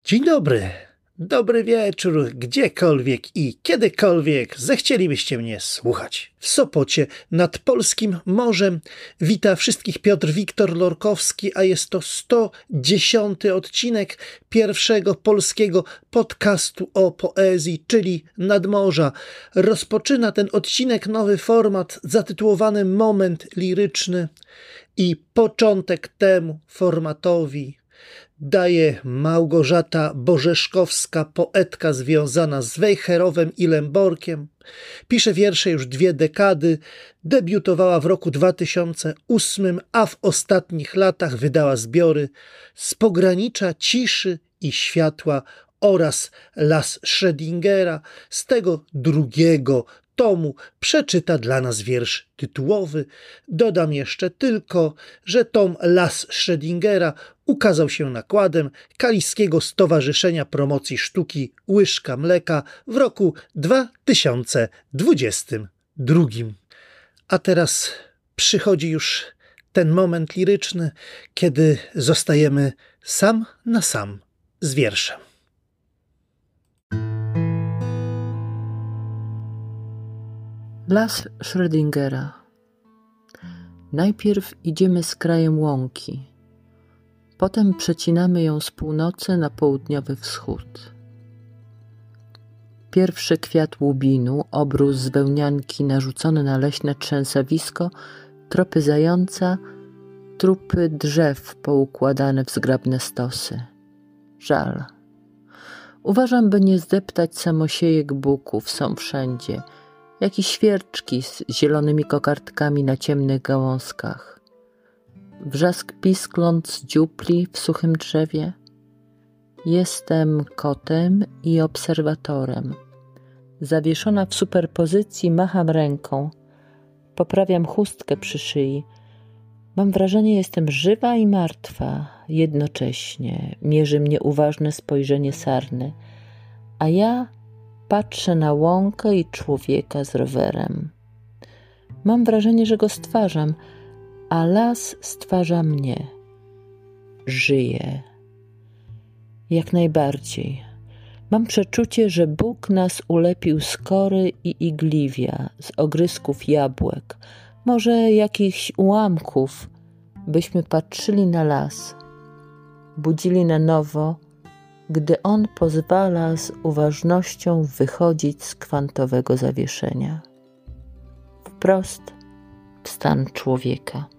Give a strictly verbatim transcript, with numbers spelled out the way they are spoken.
Dzień dobry, dobry wieczór, gdziekolwiek i kiedykolwiek zechcielibyście mnie słuchać. W Sopocie nad polskim morzem wita wszystkich Piotr Wiktor Lorkowski, a jest to sto dziesiąty odcinek pierwszego polskiego podcastu o poezji, czyli Nadmorza. Rozpoczyna ten odcinek nowy format zatytułowany Moment Liryczny i początek temu formatowi daje Małgorzata Borzeszkowska, poetka związana z Wejherowem i Lęborkiem. Pisze wiersze już dwie dekady, debiutowała w roku dwa tysiące ósmym, a w ostatnich latach wydała zbiory Z pogranicza ciszy i światła oraz Las Schrödingera. Z tego drugiego tomu przeczyta dla nas wiersz tytułowy. Dodam jeszcze tylko, że tom Las Schrödingera ukazał się nakładem Kaliskiego Stowarzyszenia Promocji Sztuki Łyżka Mleka w roku dwa tysiące dwudziestym drugim. A teraz przychodzi już ten moment liryczny, kiedy zostajemy sam na sam z wierszem. Las Schrödingera. Najpierw idziemy z krajem łąki, potem przecinamy ją z północy na południowy wschód. Pierwszy kwiat łubinu, obrus z wełnianki narzucony na leśne trzęsawisko, tropy zająca, trupy drzew poukładane w zgrabne stosy. Żal. Uważam, by nie zdeptać samosiejek buków, są wszędzie, jak i świerczki z zielonymi kokardkami na ciemnych gałązkach. Wrzask piskląt z dziupli w suchym drzewie. Jestem kotem i obserwatorem. Zawieszona w superpozycji macham ręką. Poprawiam chustkę przy szyi. Mam wrażenie, jestem żywa i martwa. Jednocześnie mierzy mnie uważne spojrzenie sarny, a ja patrzę na łąkę i człowieka z rowerem. Mam wrażenie, że go stwarzam, a las stwarza mnie. Żyję. Jak najbardziej. Mam przeczucie, że Bóg nas ulepił z kory i igliwia, z ogrysków jabłek, może jakichś ułamków, byśmy patrzyli na las, budzili na nowo, gdy on pozwala z uważnością wychodzić z kwantowego zawieszenia. Wprost w stan człowieka.